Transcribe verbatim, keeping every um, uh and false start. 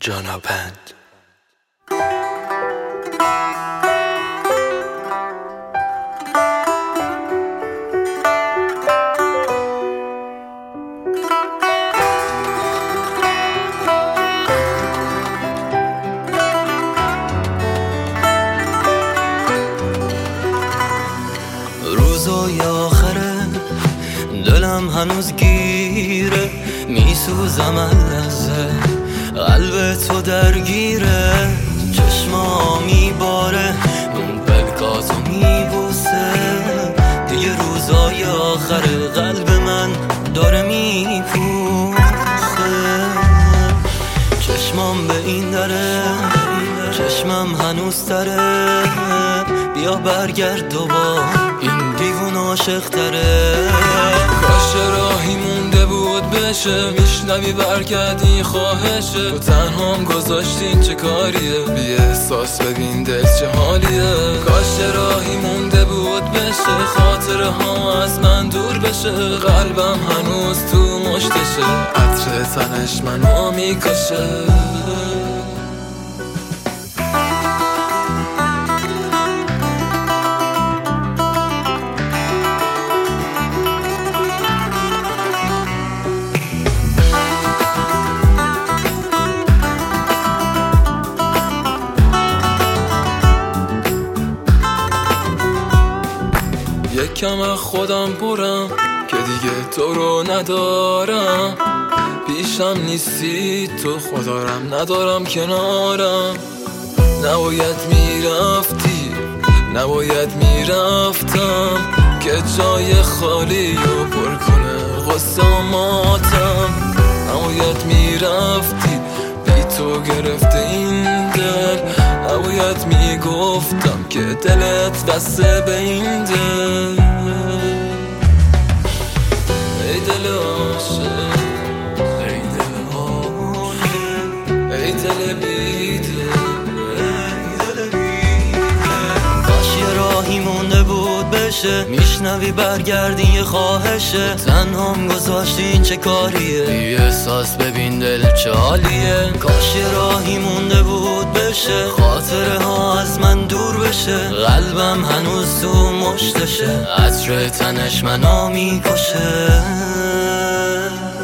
جانا بند. روزای آخره دلم هنوز گیره، میسوزم اللحظه قلب تو درگیره، چشما میباره اون پلکاتو میبوسه، دیگه روزای آخره قلب من داره میپوسه، چشمام به این دره چشمم هنوز تره، بیا برگرد دوبار این دیوون عاشق تره. کاش راهی مونده بود بشه، میشنوی برگردی خواهشه، تو تنهام گذاشتین چه کاریه، بی احساس ببین دل چه حالیه. کاش راهی مونده بود بشه، خاطره ها از من دور بشه، قلبم هنوز تو مشتشه، عطر تنش منو میکشه. یکم از خودم برم که دیگه تو رو ندارم، پیشم نیستی تو خدارم ندارم کنارم، نباید میرفتی نباید میرفتم که جای خالی رو پر کنه غصه و ماتم، نباید میرفتی بی تو گرفته این دل، نباید میگفتم که دلت بسته به این دل. ای دل عاشق ای دل عاشق ای دل بی‌دل کاش یه راهی مونده بود بشه، میشنوی برگردی یه خواهشه، تنهام گذاشتین چه کاریه، بی احساس ببین دل چه حالیه. کاش یه راهی مونده بود بشه، خاطره ها از من دور بشه، قلبم هنوز تو مشتشه، عطر تنش منو میکشه.